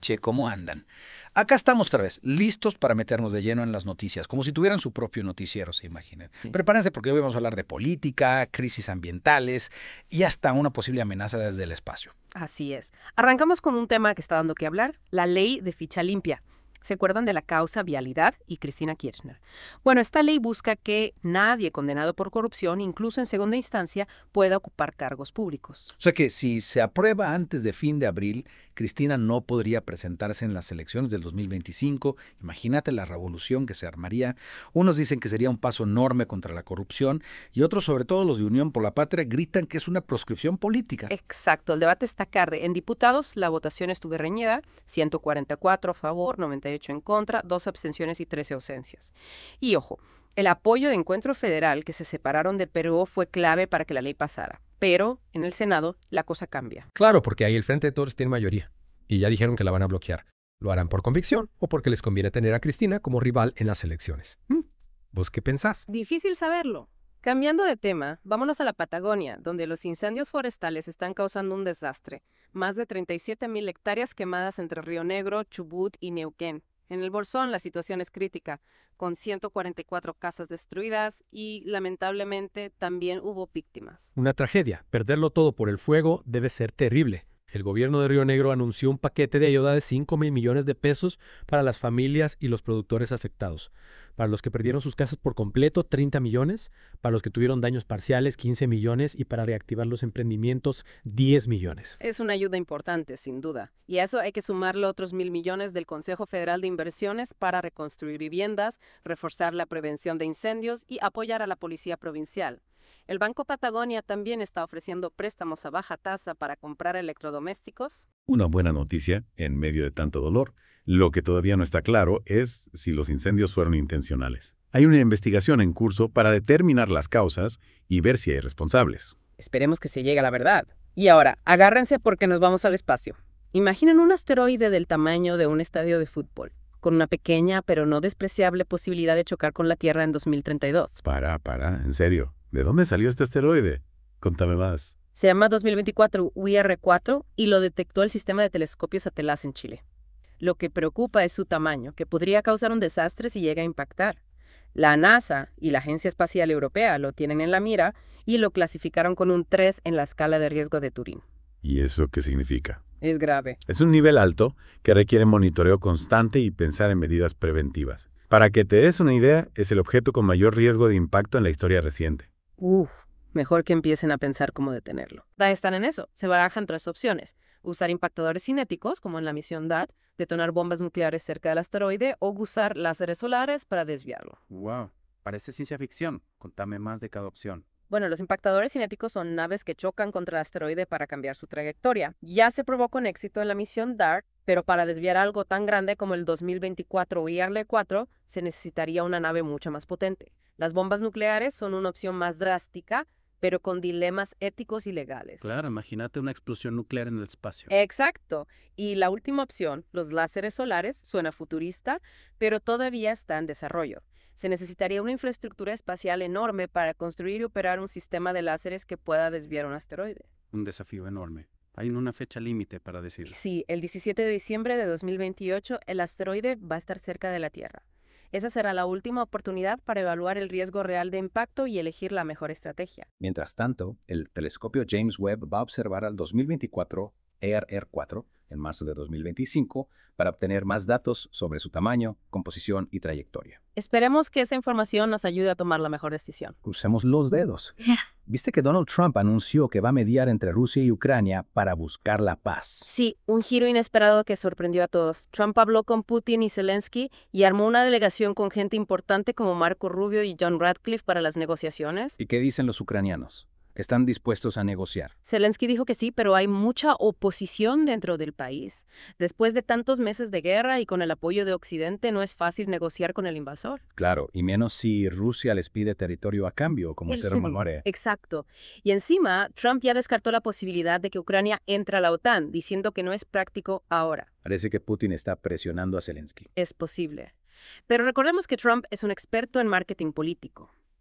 Meche, ¿cómo andan? Acá estamos otra vez, listos para meternos de lleno en las noticias, como si tuvieran su propio noticiero, se imaginen. Sí. Prepárense porque hoy vamos a hablar de política, crisis ambientales y hasta una posible amenaza desde el espacio. Así es. Arrancamos con un tema que está dando que hablar, la ley de ficha limpia. ¿Se acuerdan de la causa Vialidad y Cristina Kirchner? Bueno, esta ley busca que nadie condenado por corrupción, incluso en segunda instancia, pueda ocupar cargos públicos. O sea que si se aprueba antes de fin de abril, Cristina no podría presentarse en las elecciones del 2025. Imagínate la revolución que se armaría. Unos dicen que sería un paso enorme contra la corrupción y otros, sobre todo los de Unión por la Patria, gritan que es una proscripción política. Exacto, el debate está carde. En diputados, la votación estuvo reñida, 144 a favor, 98 en contra, 2 abstenciones y 13 ausencias. Y ojo, el apoyo de Encuentro Federal, que se separaron de Perú, fue clave para que la ley pasara. Pero en el Senado la cosa cambia. Claro, porque ahí el Frente de Todos tiene mayoría. Y ya dijeron que la van a bloquear. ¿Lo harán por convicción o porque les conviene tener a Cristina como rival en las elecciones? ¿Vos qué pensás? Difícil saberlo. Cambiando de tema, vámonos a la Patagonia, donde los incendios forestales están causando un desastre. Más de 37.000 hectáreas quemadas entre Río Negro, Chubut y Neuquén. En el Bolsón la situación es crítica, con 144 casas destruidas y, lamentablemente, también hubo víctimas. Una tragedia. Perderlo todo por el fuego debe ser terrible. El gobierno de Río Negro anunció un paquete de ayuda de 5.000 millones de pesos para las familias y los productores afectados. Para los que perdieron sus casas por completo, 30 millones. Para los que tuvieron daños parciales, 15 millones. Y para reactivar los emprendimientos, 10 millones. Es una ayuda importante, sin duda. Y a eso hay que sumarle otros 1.000 millones del Consejo Federal de Inversiones para reconstruir viviendas, reforzar la prevención de incendios y apoyar a la Policía Provincial. El Banco Patagonia también está ofreciendo préstamos a baja tasa para comprar electrodomésticos. Una buena noticia en medio de tanto dolor. Lo que todavía no está claro es si los incendios fueron intencionales. Hay una investigación en curso para determinar las causas y ver si hay responsables. Esperemos que se llegue a la verdad. Y ahora, agárrense porque nos vamos al espacio. Imaginen un asteroide del tamaño de un estadio de fútbol, con una pequeña pero no despreciable posibilidad de chocar con la Tierra en 2032. En serio. ¿De dónde salió este asteroide? Contame más. Se llama 2024 UIR4 y lo detectó el sistema de telescopios Atelaz en Chile. Lo que preocupa es su tamaño, que podría causar un desastre si llega a impactar. La NASA y la Agencia Espacial Europea lo tienen en la mira y lo clasificaron con un 3 en la escala de riesgo de Turín. ¿Y eso qué significa? Es grave. Es un nivel alto que requiere monitoreo constante y pensar en medidas preventivas. Para que te des una idea, es el objeto con mayor riesgo de impacto en la historia reciente. Mejor que empiecen a pensar cómo detenerlo. Ya están en eso. Se barajan 3 opciones. Usar impactadores cinéticos, como en la misión DART, detonar bombas nucleares cerca del asteroide o usar láseres solares para desviarlo. Wow, parece ciencia ficción. Contame más de cada opción. Bueno, los impactadores cinéticos son naves que chocan contra el asteroide para cambiar su trayectoria. Ya se probó con éxito en la misión DART, pero para desviar algo tan grande como el 2024 IRL-4 se necesitaría una nave mucho más potente. Las bombas nucleares son una opción más drástica, pero con dilemas éticos y legales. Claro, imagínate una explosión nuclear en el espacio. Exacto. Y la última opción, los láseres solares, suena futurista, pero todavía está en desarrollo. Se necesitaría una infraestructura espacial enorme para construir y operar un sistema de láseres que pueda desviar un asteroide. Un desafío enorme. Hay una fecha límite para decirlo. Sí, el 17 de diciembre de 2028 el asteroide va a estar cerca de la Tierra. Esa será la última oportunidad para evaluar el riesgo real de impacto y elegir la mejor estrategia. Mientras tanto, el telescopio James Webb va a observar al 2024 ERR4 en marzo de 2025 para obtener más datos sobre su tamaño, composición y trayectoria. Esperemos que esa información nos ayude a tomar la mejor decisión. Crucemos los dedos. ¿Viste que Donald Trump anunció que va a mediar entre Rusia y Ucrania para buscar la paz? Sí, un giro inesperado que sorprendió a todos. Trump habló con Putin y Zelensky y armó una delegación con gente importante como Marco Rubio y John Ratcliffe para las negociaciones. ¿Y qué dicen los ucranianos? ¿Están dispuestos a negociar? Zelensky dijo que sí, pero hay mucha oposición dentro del país. Después de tantos meses de guerra y con el apoyo de Occidente, no es fácil negociar con el invasor. Claro, y menos si Rusia les pide territorio a cambio, como se rumorea. Exacto. Y encima, Trump ya descartó la posibilidad de que Ucrania entre a la OTAN, diciendo que no es práctico ahora. Parece que Putin está presionando a Zelensky. Es posible. Pero recordemos que Trump es un experto en marketing político.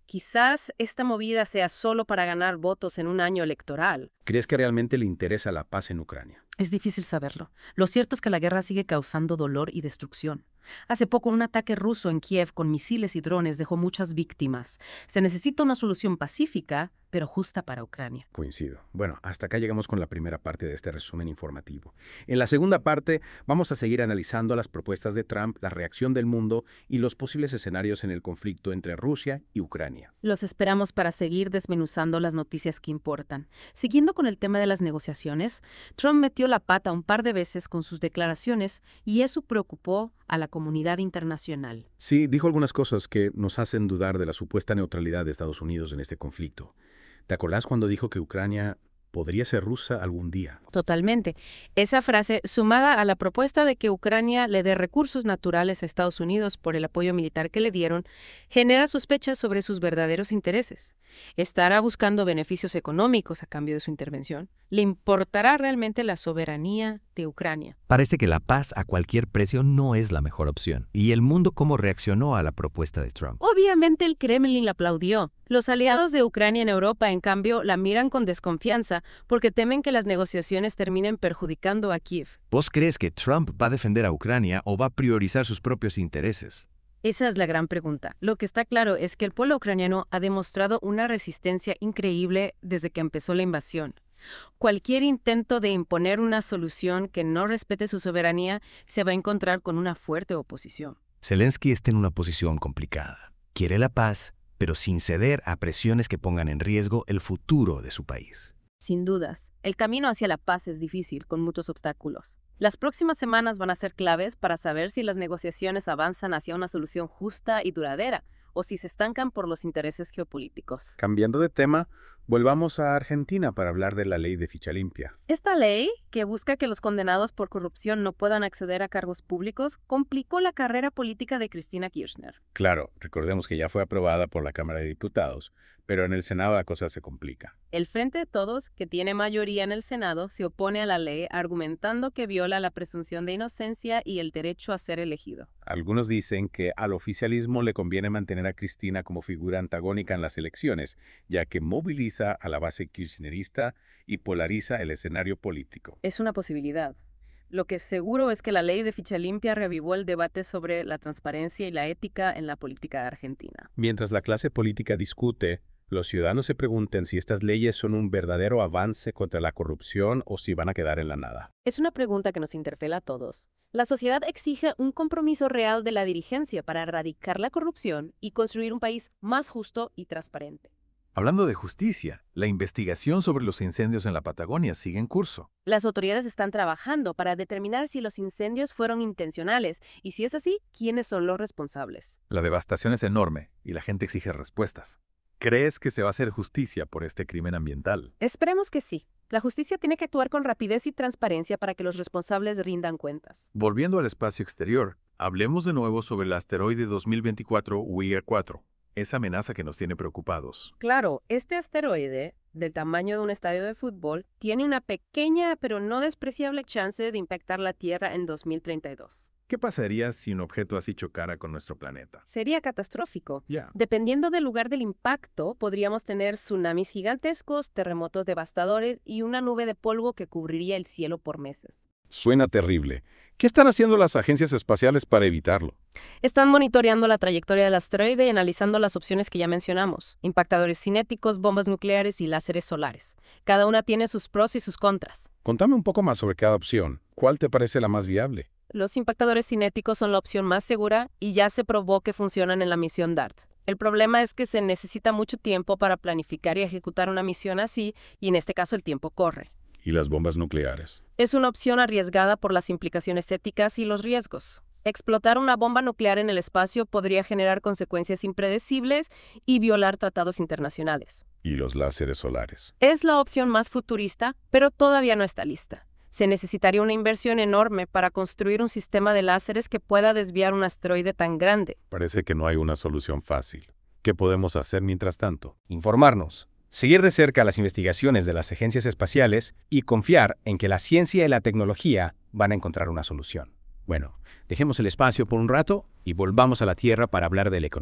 Quizás esta movida sea solo para ganar votos en un año electoral. ¿Crees que realmente le interesa la paz en Ucrania? Es difícil saberlo. Lo cierto es que la guerra sigue causando dolor y destrucción. Hace poco un ataque ruso en Kiev con misiles y drones dejó muchas víctimas. Se necesita una solución pacífica, pero justa para Ucrania. Coincido. Bueno, hasta acá llegamos con la primera parte de este resumen informativo. En la segunda parte vamos a seguir analizando las propuestas de Trump, la reacción del mundo y los posibles escenarios en el conflicto entre Rusia y Ucrania. Los esperamos para seguir desmenuzando las noticias que importan. Siguiendo con el tema de las negociaciones, Trump metió la pata un par de veces con sus declaraciones y eso preocupó a la comunidad internacional. Sí, dijo algunas cosas que nos hacen dudar de la supuesta neutralidad de Estados Unidos en este conflicto. ¿Te acordás cuando dijo que Ucrania podría ser rusa algún día? Totalmente. Esa frase, sumada a la propuesta de que Ucrania le dé recursos naturales a Estados Unidos por el apoyo militar que le dieron, genera sospechas sobre sus verdaderos intereses. ¿Estará buscando beneficios económicos a cambio de su intervención? ¿Le importará realmente la soberanía de Ucrania? Parece que la paz a cualquier precio no es la mejor opción. ¿Y el mundo cómo reaccionó a la propuesta de Trump? Obviamente el Kremlin la aplaudió. Los aliados de Ucrania en Europa, en cambio, la miran con desconfianza porque temen que las negociaciones terminen perjudicando a Kiev. ¿Vos crees que Trump va a defender a Ucrania o va a priorizar sus propios intereses? Esa es la gran pregunta. Lo que está claro es que el pueblo ucraniano ha demostrado una resistencia increíble desde que empezó la invasión. Cualquier intento de imponer una solución que no respete su soberanía se va a encontrar con una fuerte oposición. Zelensky está en una posición complicada. Quiere la paz, pero sin ceder a presiones que pongan en riesgo el futuro de su país. Sin dudas, el camino hacia la paz es difícil, con muchos obstáculos. Las próximas semanas van a ser claves para saber si las negociaciones avanzan hacia una solución justa y duradera, o si se estancan por los intereses geopolíticos. Cambiando de tema, volvamos a Argentina para hablar de la ley de ficha limpia. Esta ley, que busca que los condenados por corrupción no puedan acceder a cargos públicos, complicó la carrera política de Cristina Kirchner. Claro, recordemos que ya fue aprobada por la Cámara de Diputados, pero en el Senado la cosa se complica. El Frente de Todos, que tiene mayoría en el Senado, se opone a la ley argumentando que viola la presunción de inocencia y el derecho a ser elegido. Algunos dicen que al oficialismo le conviene mantener a Cristina como figura antagónica en las elecciones, ya que moviliza a la base kirchnerista y polariza el escenario político. Es una posibilidad. Lo que es seguro es que la ley de ficha limpia revivó el debate sobre la transparencia y la ética en la política argentina. Mientras la clase política discute, los ciudadanos se preguntan si estas leyes son un verdadero avance contra la corrupción o si van a quedar en la nada. Es una pregunta que nos interpela a todos. La sociedad exige un compromiso real de la dirigencia para erradicar la corrupción y construir un país más justo y transparente. Hablando de justicia, la investigación sobre los incendios en la Patagonia sigue en curso. Las autoridades están trabajando para determinar si los incendios fueron intencionales y, si es así, quiénes son los responsables. La devastación es enorme y la gente exige respuestas. ¿Crees que se va a hacer justicia por este crimen ambiental? Esperemos que sí. La justicia tiene que actuar con rapidez y transparencia para que los responsables rindan cuentas. Volviendo al espacio exterior, hablemos de nuevo sobre el asteroide 2024 WEIR-4, esa amenaza que nos tiene preocupados. Claro, este asteroide, del tamaño de un estadio de fútbol, tiene una pequeña pero no despreciable chance de impactar la Tierra en 2032. ¿Qué pasaría si un objeto así chocara con nuestro planeta? Sería catastrófico. Ya. Dependiendo del lugar del impacto, podríamos tener tsunamis gigantescos, terremotos devastadores y una nube de polvo que cubriría el cielo por meses. Suena terrible. ¿Qué están haciendo las agencias espaciales para evitarlo? Están monitoreando la trayectoria del asteroide y analizando las opciones que ya mencionamos: impactadores cinéticos, bombas nucleares y láseres solares. Cada una tiene sus pros y sus contras. Contame un poco más sobre cada opción. ¿Cuál te parece la más viable? Los impactadores cinéticos son la opción más segura y ya se probó que funcionan en la misión DART. El problema es que se necesita mucho tiempo para planificar y ejecutar una misión así, y en este caso el tiempo corre. ¿Y las bombas nucleares? Es una opción arriesgada por las implicaciones éticas y los riesgos. Explotar una bomba nuclear en el espacio podría generar consecuencias impredecibles y violar tratados internacionales. ¿Y los láseres solares? Es la opción más futurista, pero todavía no está lista. Se necesitaría una inversión enorme para construir un sistema de láseres que pueda desviar un asteroide tan grande. Parece que no hay una solución fácil. ¿Qué podemos hacer mientras tanto? Informarnos, seguir de cerca las investigaciones de las agencias espaciales y confiar en que la ciencia y la tecnología van a encontrar una solución. Bueno, dejemos el espacio por un rato y volvamos a la Tierra para hablar de la economía.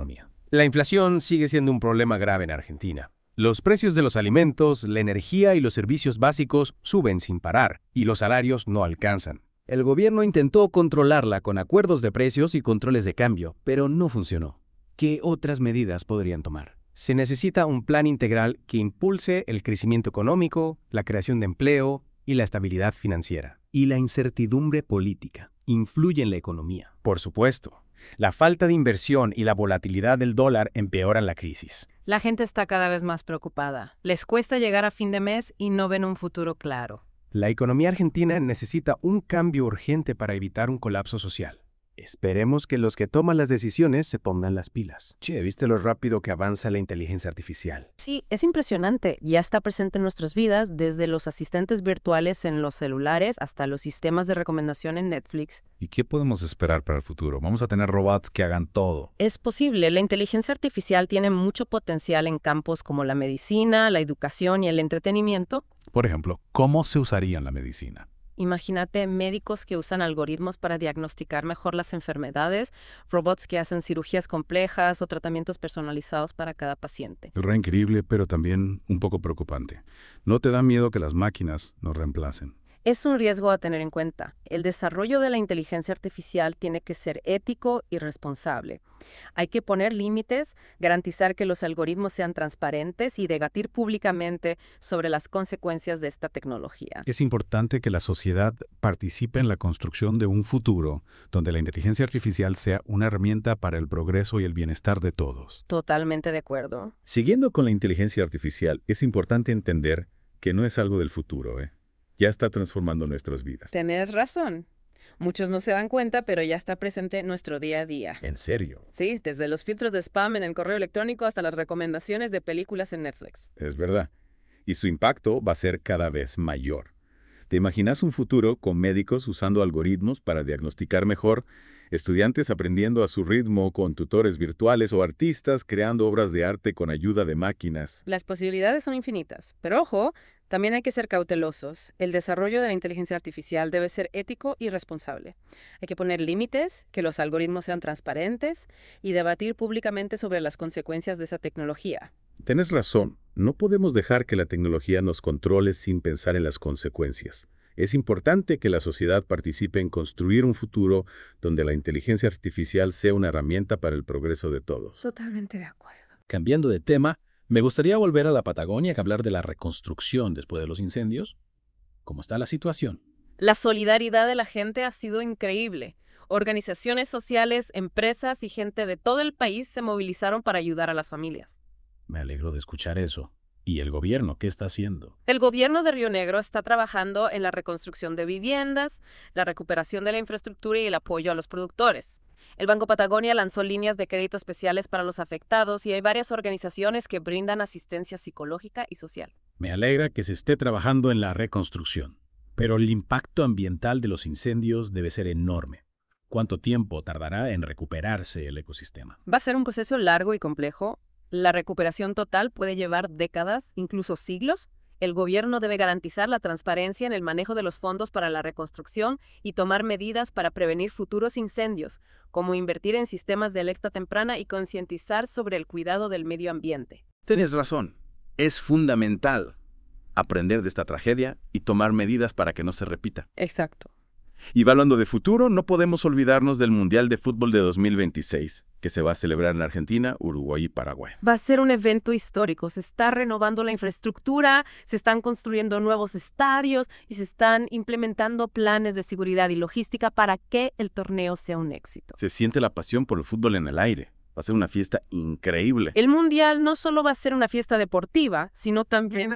La inflación sigue siendo un problema grave en Argentina. Los precios de los alimentos, la energía y los servicios básicos suben sin parar, y los salarios no alcanzan. El gobierno intentó controlarla con acuerdos de precios y controles de cambio, pero no funcionó. ¿Qué otras medidas podrían tomar? Se necesita un plan integral que impulse el crecimiento económico, la creación de empleo y la estabilidad financiera. Y la incertidumbre política influye en la economía. Por supuesto, la falta de inversión y la volatilidad del dólar empeoran la crisis. La gente está cada vez más preocupada. Les cuesta llegar a fin de mes y no ven un futuro claro. La economía argentina necesita un cambio urgente para evitar un colapso social. Esperemos que los que toman las decisiones se pongan las pilas. Che, ¿viste lo rápido que avanza la inteligencia artificial? Sí, es impresionante. Ya está presente en nuestras vidas, desde los asistentes virtuales en los celulares hasta los sistemas de recomendación en Netflix. ¿Y qué podemos esperar para el futuro? ¿Vamos a tener robots que hagan todo? Es posible. La inteligencia artificial tiene mucho potencial en campos como la medicina, la educación y el entretenimiento. Por ejemplo, ¿cómo se usaría en la medicina? Imagínate médicos que usan algoritmos para diagnosticar mejor las enfermedades, robots que hacen cirugías complejas o tratamientos personalizados para cada paciente. Es increíble, pero también un poco preocupante. ¿No te da miedo que las máquinas nos reemplacen? Es un riesgo a tener en cuenta. El desarrollo de la inteligencia artificial tiene que ser ético y responsable. Hay que poner límites, garantizar que los algoritmos sean transparentes y debatir públicamente sobre las consecuencias de esta tecnología. Es importante que la sociedad participe en la construcción de un futuro donde la inteligencia artificial sea una herramienta para el progreso y el bienestar de todos. Totalmente de acuerdo. Siguiendo con la inteligencia artificial, es importante entender que no es algo del futuro, Ya está transformando nuestras vidas. Tenés razón. Muchos no se dan cuenta, pero ya está presente en nuestro día a día. ¿En serio? Sí, desde los filtros de spam en el correo electrónico hasta las recomendaciones de películas en Netflix. Es verdad. Y su impacto va a ser cada vez mayor. ¿Te imaginas un futuro con médicos usando algoritmos para diagnosticar mejor, estudiantes aprendiendo a su ritmo con tutores virtuales o artistas creando obras de arte con ayuda de máquinas? Las posibilidades son infinitas, pero ojo, también hay que ser cautelosos. El desarrollo de la inteligencia artificial debe ser ético y responsable. Hay que poner límites, que los algoritmos sean transparentes y debatir públicamente sobre las consecuencias de esa tecnología. Tenés razón. No podemos dejar que la tecnología nos controle sin pensar en las consecuencias. Es importante que la sociedad participe en construir un futuro donde la inteligencia artificial sea una herramienta para el progreso de todos. Totalmente de acuerdo. Cambiando de tema, me gustaría volver a la Patagonia y hablar de la reconstrucción después de los incendios. ¿Cómo está la situación? La solidaridad de la gente ha sido increíble. Organizaciones sociales, empresas y gente de todo el país se movilizaron para ayudar a las familias. Me alegro de escuchar eso. ¿Y el gobierno qué está haciendo? El gobierno de Río Negro está trabajando en la reconstrucción de viviendas, la recuperación de la infraestructura y el apoyo a los productores. El Banco Patagonia lanzó líneas de crédito especiales para los afectados y hay varias organizaciones que brindan asistencia psicológica y social. Me alegra que se esté trabajando en la reconstrucción, pero el impacto ambiental de los incendios debe ser enorme. ¿Cuánto tiempo tardará en recuperarse el ecosistema? Va a ser un proceso largo y complejo. La recuperación total puede llevar décadas, incluso siglos. El gobierno debe garantizar la transparencia en el manejo de los fondos para la reconstrucción y tomar medidas para prevenir futuros incendios, como invertir en sistemas de alerta temprana y concientizar sobre el cuidado del medio ambiente. Tienes razón. Es fundamental aprender de esta tragedia y tomar medidas para que no se repita. Exacto. Y hablando de futuro, no podemos olvidarnos del Mundial de Fútbol de 2026, que se va a celebrar en Argentina, Uruguay y Paraguay. Va a ser un evento histórico. Se está renovando la infraestructura, se están construyendo nuevos estadios y se están implementando planes de seguridad y logística para que el torneo sea un éxito. Se siente la pasión por el fútbol en el aire. Va a ser una fiesta increíble. El Mundial no solo va a ser una fiesta deportiva, sino también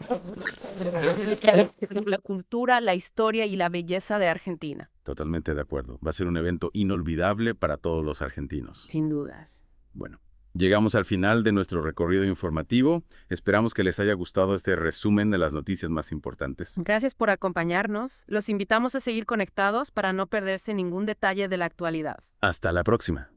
la cultura, la historia y la belleza de Argentina. Totalmente de acuerdo. Va a ser un evento inolvidable para todos los argentinos. Sin dudas. Bueno, llegamos al final de nuestro recorrido informativo. Esperamos que les haya gustado este resumen de las noticias más importantes. Gracias por acompañarnos. Los invitamos a seguir conectados para no perderse ningún detalle de la actualidad. Hasta la próxima.